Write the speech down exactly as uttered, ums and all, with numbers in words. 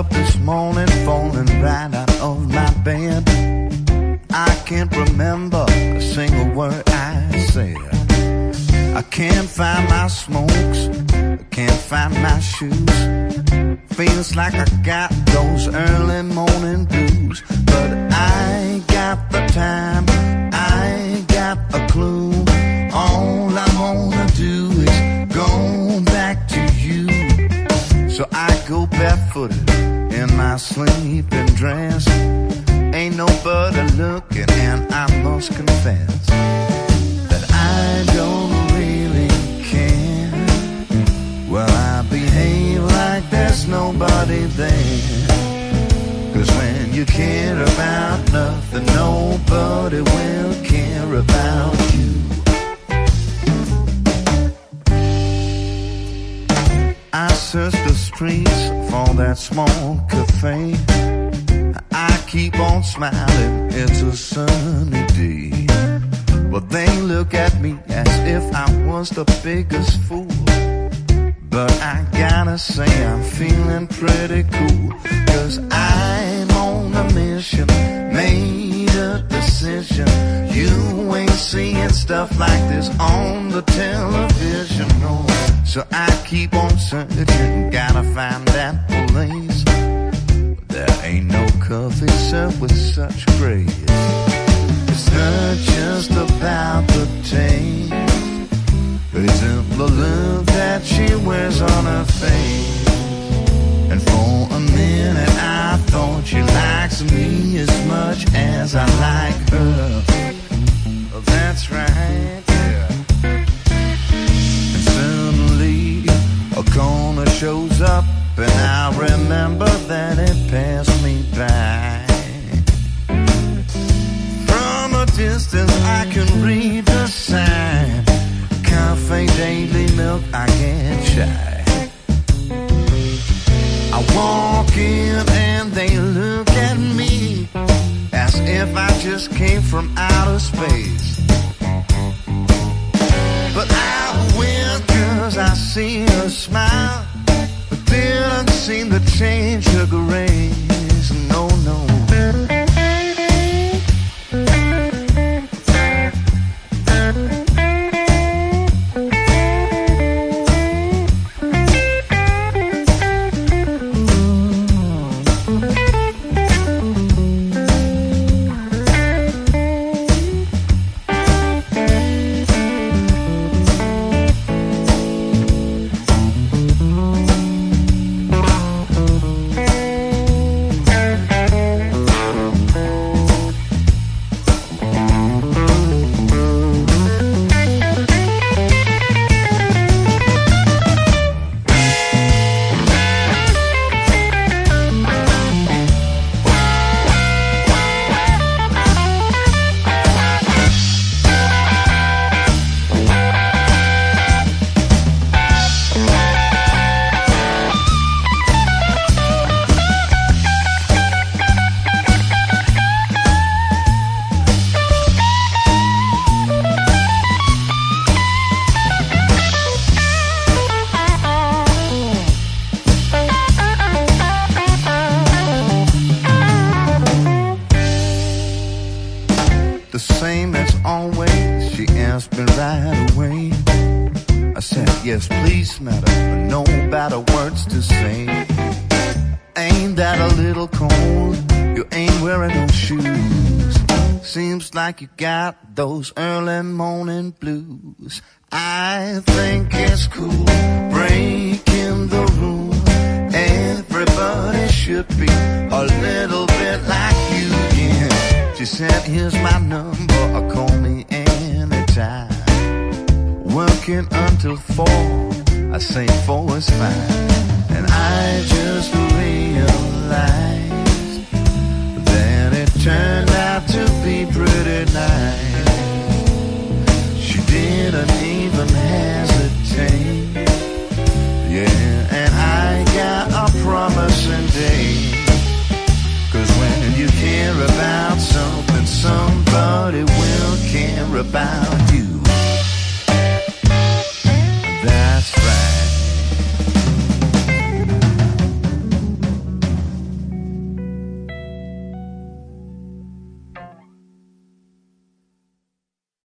up this morning, falling right out of my bed. I can't remember a single word I said. I can't find my smokes, I can't find my shoes. Feels like I got those early morning blues. But I ain't got the time, I ain't got a clue. All I wanna do is go back to you. So I go barefooted in my sleeping dress. Ain't nobody looking, and I must confess that I don't really care. Well, I behave like there's nobody there. Cause when you care about nothing, nobody will care about you. I search the streets for that small cafe. I keep on smiling, it's a sunny day. But they look at me as if I was the biggest fool. But I gotta say I'm feeling pretty cool. Cause I'm on a mission, made a decision. You ain't seeing stuff like this on the television, no. So I keep on searching, gotta find that place. There ain't no coffee served with such grace. It's not just about the taste, it's in the look that she wears on her face. And for a minute I thought she likes me as much as I like her. Well, that's right, yeah. And suddenly a corner shows up, and I remember that it passed me by. From a distance I can read the sign, Cafe Daily Milk, I get shy. I walk in and they look at me as if I just came from outer space. But I win cause I see her smile, but didn't seem to change her grace. No, no. The same as always, she asked me right away. I said, yes, please, madam, but no better words to say. Ain't that a little cold? You ain't wearing no shoes. Seems like you got those early morning blues. I think it's cool, breaking the rule. Everybody should be a little bit like you, yeah. She said, here's my number, or call me anytime. Working until four, I say four is fine. And I just realized that it turned out to be pretty nice. She didn't even hesitate, yeah, and I got a promising date. Cause when you care about something, somebody will care about